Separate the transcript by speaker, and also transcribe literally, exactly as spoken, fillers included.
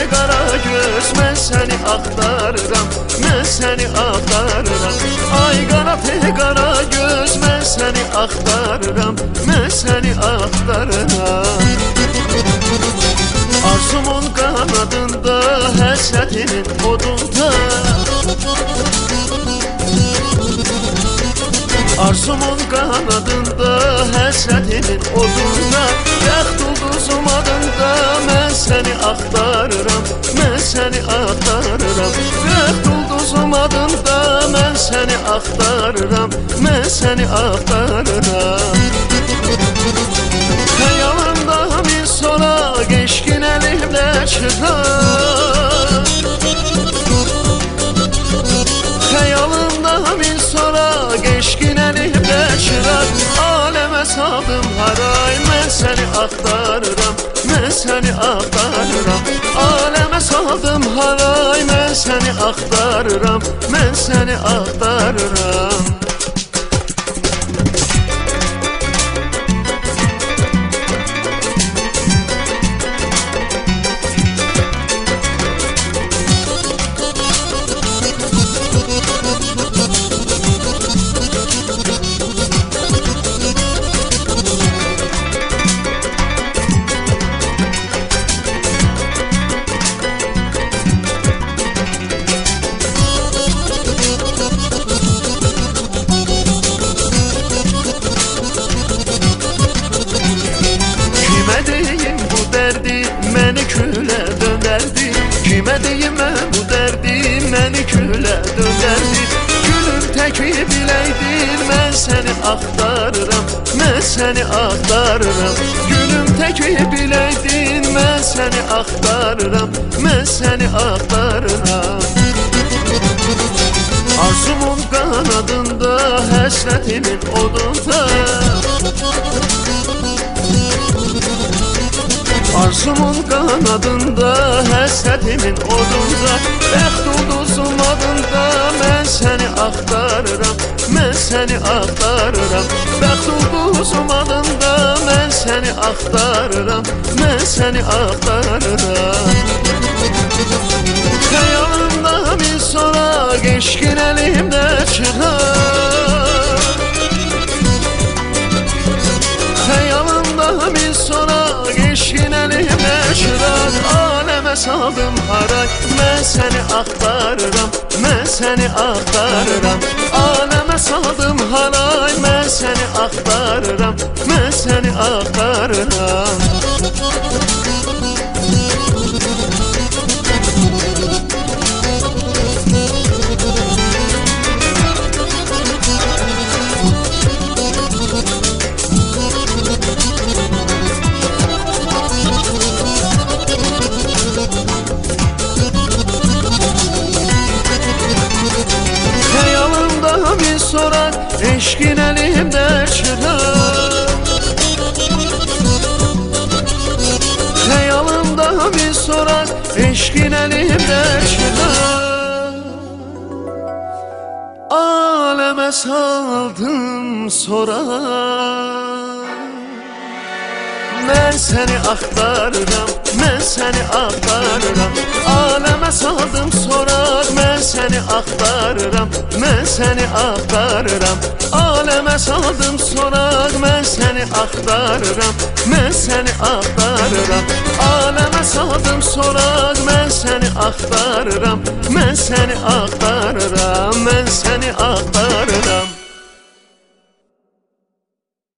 Speaker 1: qara göz, mən səni axtarıram, mən səni axtarıram. Ay qara qara göz, mən səni axtarıram, mən səni axtarıram. Arzumun qanadında, həsrətinin odunda, arzumun qanadında, həsrətinin odunda, bəxt ulduzum adında, mən səni axtarıram, mən səni axtarıram. Bəxt ulduzum adında, mən səni axtarıram, mən səni axtarıram. Xəyalımda min soraq, eşqin əlimdə çıxar. Xəyalımda min soraq, eşqin əlimdə çıxar. Aləmə saldım haray, mən səni axtarıram, mən səni axtarıram. Aləmə saldım haray, mən səni axtarıram, mən səni axtarıram. Məni külə döndərdi, kimə deyim mən bu dərdi, məni külə döndərdi. Gülüm təki biləydin, mən səni axtarıram, mən səni axtarıram. Gülüm təki biləydin, mən səni axtarıram, mən səni axtarıram. Arzumun qanadında, həsrətimin odunda, arzumun qanadında, həsrətimin odunda, bəxt ulduzum adında, mən səni axtarıram, mən səni axtarıram. Bəxt ulduzum adında, mən səni axtarıram, mən səni axtarıram. Xəyalımda min soraq, eşqin əlimdə çıxar. Xəyalımda min soraq, eşqin əlimdə çıxar. Aləmə saldım haray, mən səni axtarıram, mən səni axtarıram. Aləmə saldım haray, mən səni axtarıram, mən səni axtarıram. Min soraq, eşqin əlimdə çıxar. Xəyalımda min soraq, eşqin əlimdə çıxar. Aləmə saldım soraq, mən səni axtarıram, mən səni axtarıram. Aləmə saldım soraq, mən səni axtarıram, mən səni axtarıram. Aləmə saldım soraq, mən səni axtarıram, mən səni axtarıram. Aləmə saldım soraq, mən səni axtarıram, mən səni axtarıram, mən səni axtarıram.